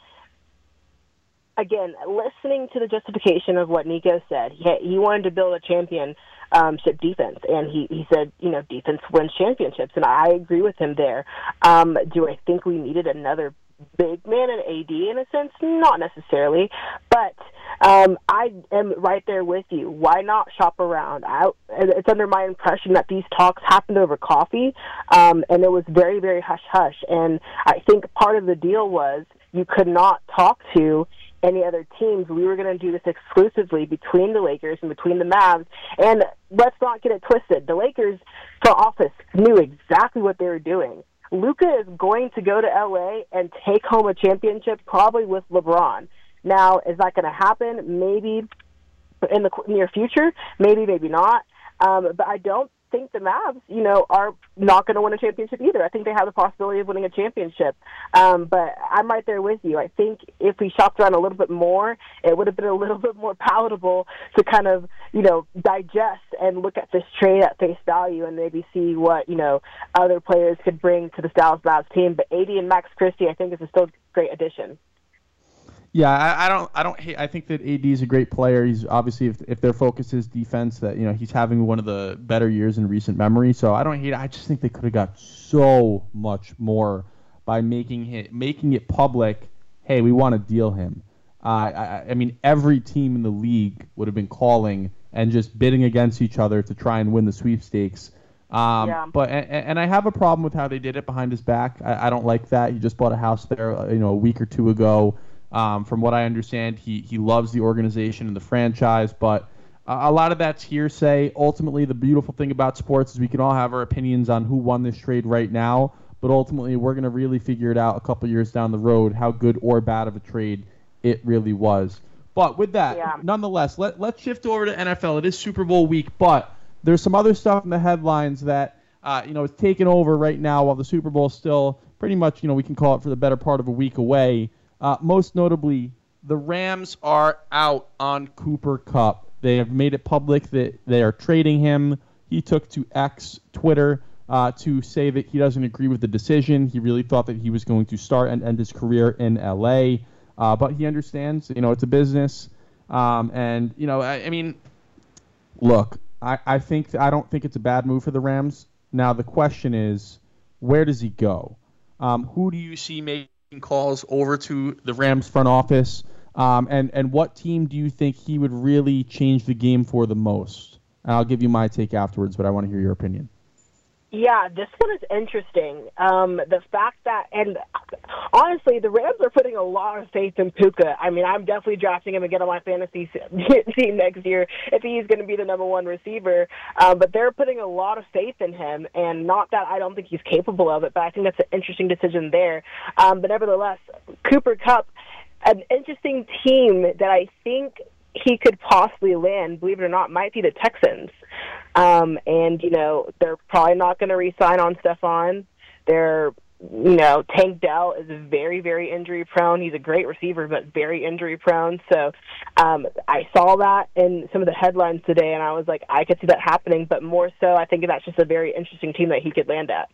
again, listening to the justification of what Nico said, he, he wanted to build a championship defense, and he, he said, you know, defense wins championships, and I agree with him there. Um, do I think we needed another big man in A D in a sense? Not necessarily, but um, I am right there with you. Why not shop around? I, it's under my impression that these talks happened over coffee, um, and it was very, very hush-hush, and I think part of the deal was you could not talk to any other teams. We were going to do this exclusively between the Lakers and between the Mavs, and let's not get it twisted. The Lakers front office knew exactly what they were doing. Luka is going to go to L A and take home a championship, probably with LeBron. Now, is that going to happen? Maybe in the near future, maybe, maybe not. Um, but I don't think the Mavs, you know, are not going to win a championship either. I think they have the possibility of winning a championship. Um, but I'm right there with you. I think if we shopped around a little bit more, it would have been a little bit more palatable to kind of, you know, digest and look at this trade at face value and maybe see what, you know, other players could bring to the Dallas Mavs team. But A D and Max Christie, I think, is a still great addition. Yeah, I, I don't, I don't hate. I think that A D is a great player. He's obviously, if if their focus is defense, that you know he's having one of the better years in recent memory. So I don't hate it. I just think they could have got so much more by making it making it public. Hey, we want to deal him. Uh, I, I mean, every team in the league would have been calling and just bidding against each other to try and win the sweepstakes. Um, yeah. But and, and I have a problem with how they did it behind his back. I, I don't like that. He just bought a house there, you know, a week or two ago. Um, from what I understand, he he loves the organization and the franchise, but uh, a lot of that's hearsay. Ultimately, the beautiful thing about sports is we can all have our opinions on who won this trade right now, but ultimately we're going to really figure it out a couple years down the road how good or bad of a trade it really was. But with that, yeah. nonetheless, let, let's shift over to N F L. It is Super Bowl week, but there's some other stuff in the headlines that uh, you know is taking over right now while the Super Bowl is still pretty much, you know, we can call it for the better part of a week away. Uh, most notably, the Rams are out on Cooper Kupp. They have made it public that they are trading him. He took to X, Twitter, uh, to say that he doesn't agree with the decision. He really thought that he was going to start and end his career in L A, uh, but he understands, you know, it's a business. Um, and, you know, I, I mean, look, I, I think I don't think it's a bad move for the Rams. Now, the question is, where does he go? Um, who do you see making calls over to the Rams front office, um, and and what team do you think he would really change the game for the most? And I'll give you my take afterwards, but I want to hear your opinion. Yeah, this one is interesting. Um, the fact that, and honestly, the Rams are putting a lot of faith in Puka. I mean, I'm definitely drafting him again on my fantasy team next year if he's going to be the number one receiver. Uh, but they're putting a lot of faith in him, and not that I don't think he's capable of it, but I think that's an interesting decision there. Um, but nevertheless, Cooper Kupp, an interesting team that I think he could possibly land, believe it or not, might be the Texans. Um, and, you know, they're probably not going to re-sign on Stephon. They're, you know, Tank Dell is very, very injury-prone. He's a great receiver, but very injury-prone. So um, I saw that in some of the headlines today, and I was like, I could see that happening. But more so, I think that's just a very interesting team that he could land at.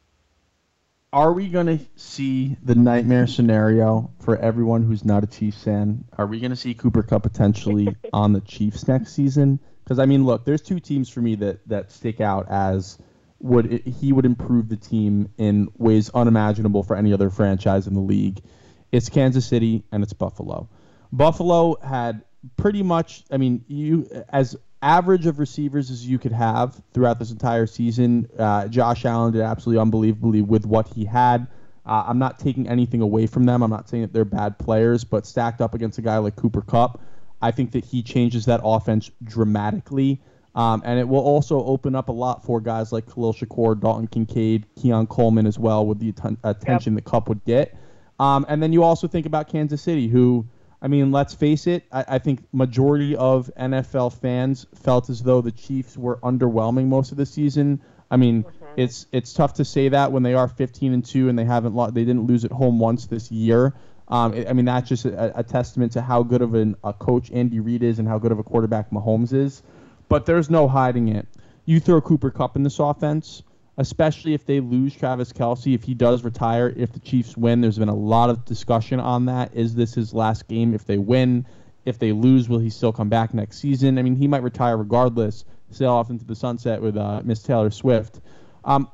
Are we going to see the nightmare scenario for everyone who's not a Chiefs fan? Are we going to see Cooper Kupp potentially on the Chiefs next season? Because, I mean, look, there's two teams for me that, that stick out as would it, he would improve the team in ways unimaginable for any other franchise in the league. It's Kansas City and it's Buffalo. Buffalo had pretty much, I mean, you as average of receivers as you could have throughout this entire season. Uh, Josh Allen did absolutely unbelievably with what he had. Uh, I'm not taking anything away from them. I'm not saying that they're bad players, but stacked up against a guy like Cooper Kupp, I think that he changes that offense dramatically. Um, and it will also open up a lot for guys like Khalil Shakur, Dalton Kincaid, Keon Coleman as well with the att- attention yep. that Kupp would get. Um, and then you also think about Kansas City, who, I mean, let's face it, I, I think majority of N F L fans felt as though the Chiefs were underwhelming most of the season. I mean, mm-hmm. it's it's tough to say that when they are fifteen and two and they haven't lo- they didn't lose at home once this year. Um, I mean, that's just a, a testament to how good of an, a coach Andy Reid is and how good of a quarterback Mahomes is. But there's no hiding it. You throw Cooper Kupp in this offense, especially if they lose Travis Kelce, if he does retire, if the Chiefs win. There's been a lot of discussion on that. Is this his last game if they win? If they lose, will he still come back next season? I mean, he might retire regardless, sail off into the sunset with uh, Miss Taylor Swift. Um,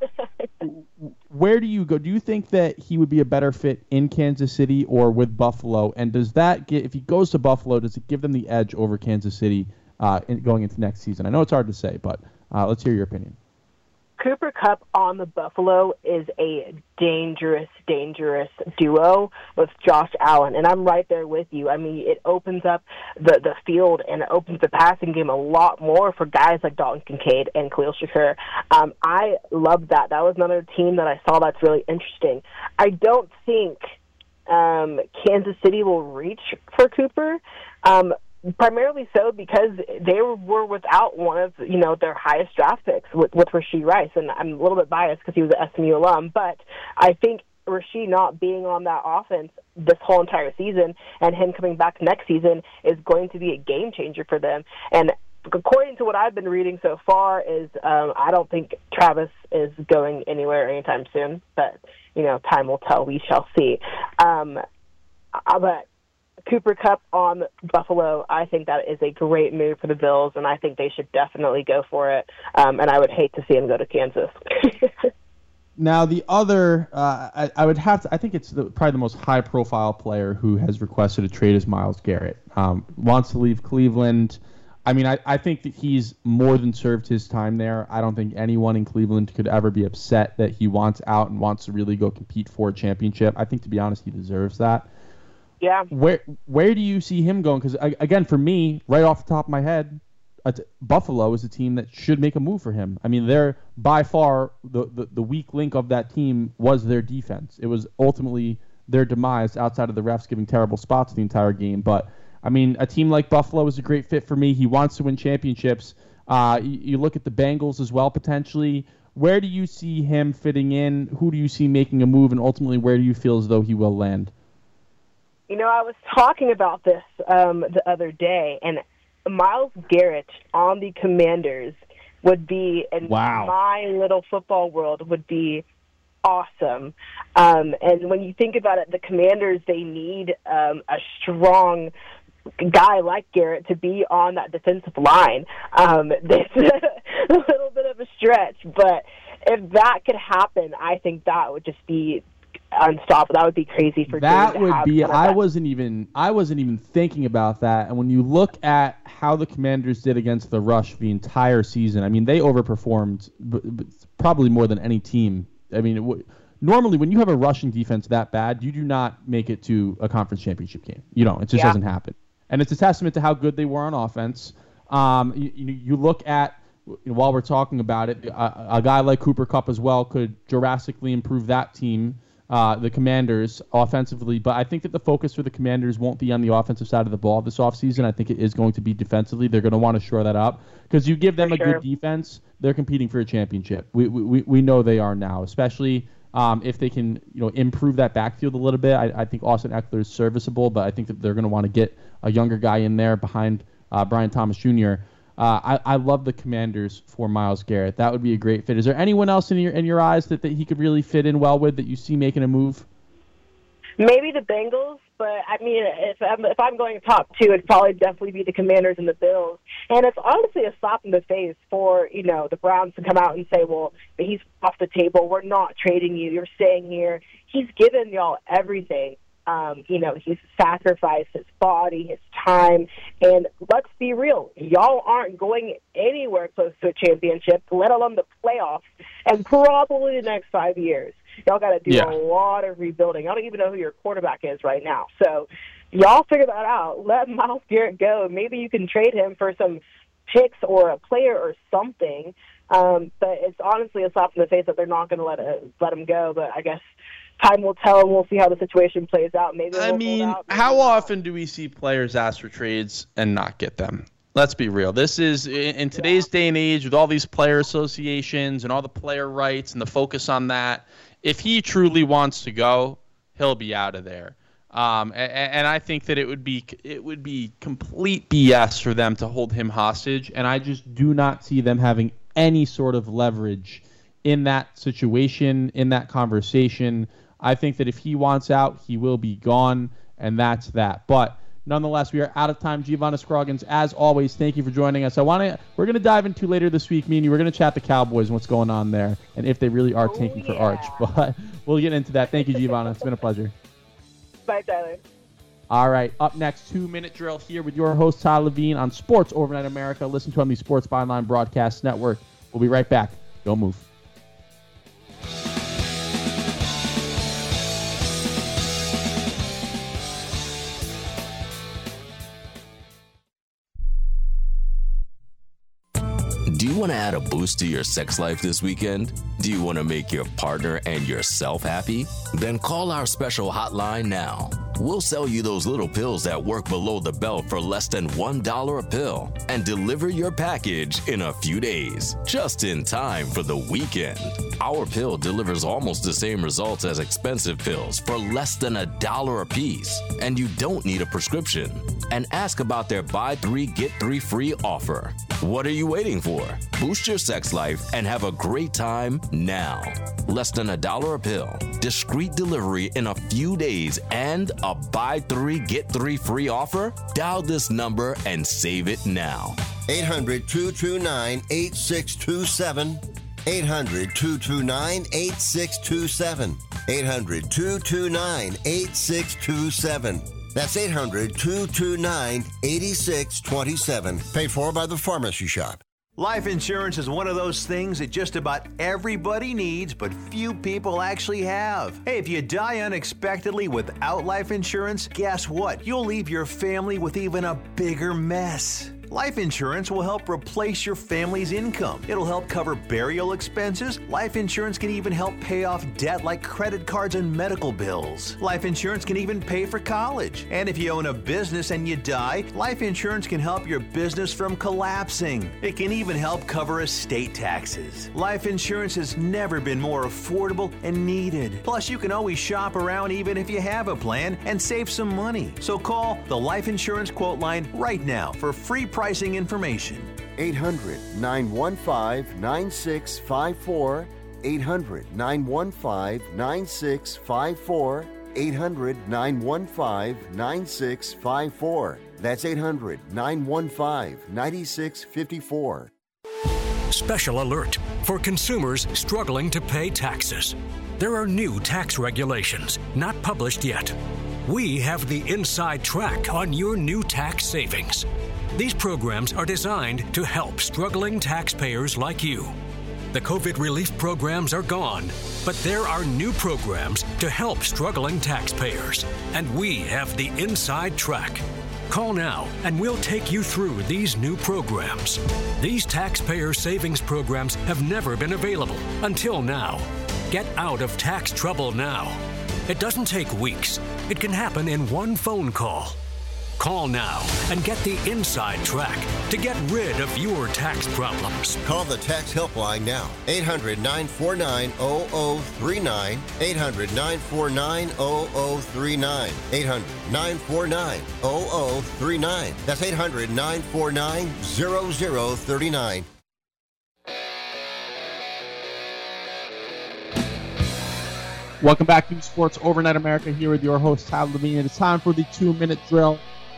where do you go? Do you think that he would be a better fit in Kansas City or with Buffalo? And does that get, if he goes to Buffalo, does it give them the edge over Kansas City uh, in, going into next season? I know it's hard to say, but uh, let's hear your opinion. Cooper Kupp on the Buffalo is a dangerous, dangerous duo with Josh Allen, and I'm right there with you. I mean, it opens up the, the field and it opens the passing game a lot more for guys like Dalton Kincaid and Khalil Shakur. Um, I love that. That was another team that I saw that's really interesting. I don't think um, Kansas City will reach for Cooper. Um, Primarily so because they were without one of, you know, their highest draft picks with, with Rashee Rice. And I'm a little bit biased because he was an S M U alum. But I think Rashee not being on that offense this whole entire season and him coming back next season is going to be a game changer for them. And according to what I've been reading so far is um, I don't think Travis is going anywhere anytime soon. But, you know, time will tell. We shall see. Um, but Cooper Kupp on Buffalo, I think that is a great move for the Bills, and I think they should definitely go for it. Um, and I would hate to see him go to Kansas. Now, the other, uh, I, I would have to, I think it's the, probably the most high-profile player who has requested a trade is Myles Garrett. Um, wants to leave Cleveland. I mean, I, I think that he's more than served his time there. I don't think anyone in Cleveland could ever be upset that he wants out and wants to really go compete for a championship. I think, to be honest, he deserves that. Yeah. Where where do you see him going? Because, again, for me, right off the top of my head, uh, Buffalo is a team that should make a move for him. I mean, they're by far the, the, the weak link of that team was their defense. It was ultimately their demise outside of the refs giving terrible spots the entire game. But, I mean, a team like Buffalo is a great fit for me. He wants to win championships. Uh, you, you look at the Bengals as well, potentially. Where do you see him fitting in? Who do you see making a move? And ultimately, where do you feel as though he will land? You know, I was talking about this um, the other day, and Myles Garrett on the Commanders would be, in wow. my little football world, would be awesome. Um, and when you think about it, the Commanders, they need um, a strong guy like Garrett to be on that defensive line. Um, this is a little bit of a stretch, but if that could happen, I think that would just be unstoppable. That would be crazy for that to would have be. I that. wasn't even. I wasn't even thinking about that. And when you look at how the Commanders did against the rush the entire season, I mean, they overperformed b- b- probably more than any team. I mean, it w- normally when you have a rushing defense that bad, you do not make it to a conference championship game. You know, it just Yeah. doesn't happen. And it's a testament to how good they were on offense. Um, you, you, you look at. While we're talking about it, a, a guy like Cooper Kupp as well could drastically improve that team. Uh, the Commanders offensively, but I think that the focus for the Commanders won't be on the offensive side of the ball this offseason. I think it is going to be defensively. They're going to want to shore that up because you give them For a sure. good defense, they're competing for a championship. We we, we know they are now, especially um, if they can you know improve that backfield a little bit. I, I think Austin Eckler is serviceable, but I think that they're going to want to get a younger guy in there behind uh, Brian Thomas Junior Uh, I, I love the Commanders for Myles Garrett. That would be a great fit. Is there anyone else in your in your eyes that, that he could really fit in well with that you see making a move? Maybe the Bengals, but I mean, if I'm, if I'm going top two, it'd probably definitely be the Commanders and the Bills. And it's honestly a slap in the face for, you know, the Browns to come out and say, well, he's off the table. We're not trading you. You're staying here. He's given y'all everything. Um, you know, he's sacrificed his body, his time, and let's be real, y'all aren't going anywhere close to a championship, let alone the playoffs, and probably the next five years. Y'all got to do Yeah. a lot of rebuilding. I don't even know who your quarterback is right now. So y'all figure that out. Let Myles Garrett go. Maybe you can trade him for some picks or a player or something. Um, but it's honestly a slap in the face that they're not going to let it, let him go. But I guess time will tell, and we'll see how the situation plays out. Maybe I we'll mean, hold out, maybe how not. often do we see players ask for trades and not get them? Let's be real. This is, in in today's day and age, with all these player associations and all the player rights and the focus on that, if he truly wants to go, he'll be out of there. Um, and, and I think that it would be it would be complete B S for them to hold him hostage, and I just do not see them having any sort of leverage in that situation, in that conversation. I think that if he wants out, he will be gone, and that's that. But nonetheless, we are out of time. Giovanna Scroggins, as always, thank you for joining us. I want to we're going to dive into later this week. Me and you, we're going to chat the Cowboys and what's going on there, and if they really are tanking Oh, for yeah. Arch. But we'll get into that. Thank you, Giovanna. It's been a pleasure. Bye, Tyler. All right, up next, two-minute drill here with your host, Tyler Levine, on Sports Overnight America. Listen to on the Sports Byline Broadcast Network. We'll be right back. Don't move. Do you want to add a boost to your sex life this weekend? Do you want to make your partner and yourself happy? Then call our special hotline now. We'll sell you those little pills that work below the belt for less than one dollar a pill and deliver your package in a few days, just in time for the weekend. Our pill delivers almost the same results as expensive pills for less than a dollar a piece, and you don't need a prescription. And ask about their buy three, get three free offer. What are you waiting for? Boost your sex life and have a great time now. Less than a dollar a pill, discreet delivery in a few days, and A buy three, get three free offer? Dial this number and save it now. eight hundred, two two nine, eight six two seven. eight hundred, two two nine, eight six two seven. eight hundred, two two nine, eight six two seven. That's eight hundred, two two nine, eight six two seven. Paid for by the Pharmacy Shop. Life insurance is one of those things that just about everybody needs, but few people actually have. Hey, if you die unexpectedly without life insurance, guess what? You'll leave your family with even a bigger mess. Life insurance will help replace your family's income. It'll help cover burial expenses. Life insurance can even help pay off debt like credit cards and medical bills. Life insurance can even pay for college. And if you own a business and you die, life insurance can help your business from collapsing. It can even help cover estate taxes. Life insurance has never been more affordable and needed. Plus, you can always shop around even if you have a plan and save some money. So call the Life Insurance Quote Line right now for free pricing information. eight hundred, nine one five, nine six five four. eight hundred, nine one five, nine six five four. eight hundred, nine one five, nine six five four. That's eight hundred, nine one five, nine six five four. Special alert for consumers struggling to pay taxes. There are new tax regulations not published yet. We have the inside track on your new tax savings. These programs are designed to help struggling taxpayers like you. The COVID relief programs are gone, but there are new programs to help struggling taxpayers, and we have the inside track. Call now and we'll take you through these new programs. These taxpayer savings programs have never been available until now. Get out of tax trouble now. It doesn't take weeks. It can happen in one phone call. Call now and get the inside track to get rid of your tax problems. Call the tax helpline now. eight hundred, nine four nine, zero zero three nine. eight hundred, nine four nine, zero zero three nine. eight hundred, nine four nine, zero zero three nine. That's eight hundred, nine four nine, zero zero three nine. Welcome back to Sports Overnight America here with your host, Tyler Levine. It's time for the two-minute drill.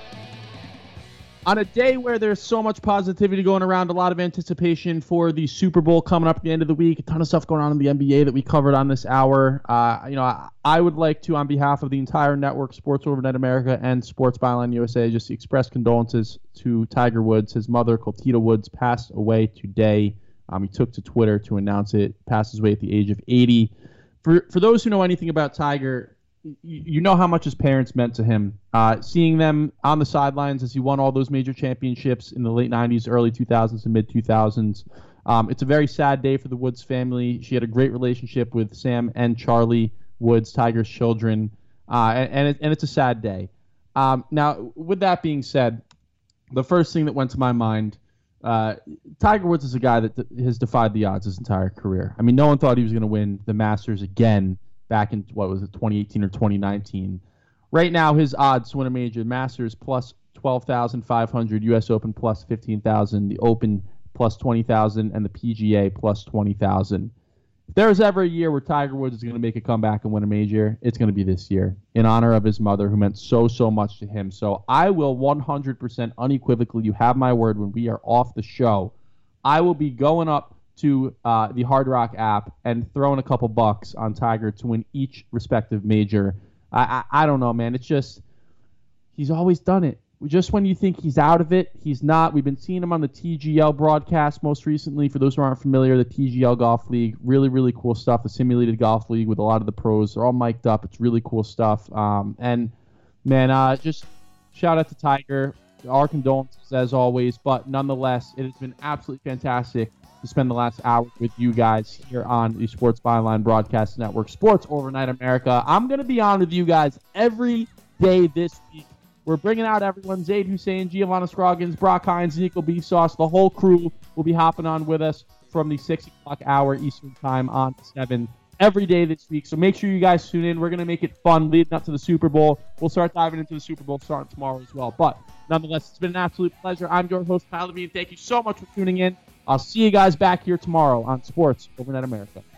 On a day where there's so much positivity going around, a lot of anticipation for the Super Bowl coming up at the end of the week, a ton of stuff going on in the N B A that we covered on this hour. Uh, you know, I, I would like to, on behalf of the entire network, Sports Overnight America and Sports Byline U S A, just express condolences to Tiger Woods. His mother, Clotilda Woods, passed away today. Um, he took to Twitter to announce it. Passes away at the age of eighty. For for those who know anything about Tiger, you know how much his parents meant to him. Uh, seeing them on the sidelines as he won all those major championships in the late nineties, early two thousands, and mid two thousands. Um, it's a very sad day for the Woods family. She had a great relationship with Sam and Charlie Woods, Tiger's children, uh, and and, it, and it's a sad day. Um, now, with that being said, the first thing that went to my mind, uh, Tiger Woods is a guy that th- has defied the odds his entire career. I mean, no one thought he was going to win the Masters again back in, what was it, twenty eighteen or twenty nineteen. Right now, his odds to win a major, Masters plus twelve thousand five hundred, U S Open plus fifteen thousand, the Open plus twenty thousand, and the P G A plus twenty thousand. If there was ever a year where Tiger Woods is going to make a comeback and win a major, it's going to be this year, in honor of his mother, who meant so, so much to him. So I will one hundred percent unequivocally, you have my word, when we are off the show, I will be going up to uh, the Hard Rock app and throwing a couple bucks on Tiger to win each respective major. I, I, I don't know, man. It's just, he's always done it. Just when you think he's out of it, he's not. We've been seeing him on the T G L broadcast most recently. For those who aren't familiar, the T G L Golf League, really, really cool stuff. The simulated golf league with a lot of the pros. They're all mic'd up. It's really cool stuff. Um, and, man, uh, just shout out to Tiger. Our condolences, as always. But nonetheless, it has been absolutely fantastic to spend the last hour with you guys here on the Sports Byline Broadcast Network, Sports Overnight America. I'm going to be on with you guys every day this week. We're bringing out everyone, Zaid Hussein, Giovanna Scroggins, Brock Hines, Nico Beef Sauce. The whole crew will be hopping on with us from the six o'clock hour Eastern time on seven every day this week. So make sure you guys tune in. We're going to make it fun leading up to the Super Bowl. We'll start diving into the Super Bowl starting tomorrow as well. But nonetheless, it's been an absolute pleasure. I'm your host, Tyler Levine. Thank you so much for tuning in. I'll see you guys back here tomorrow on Sports Overnight America.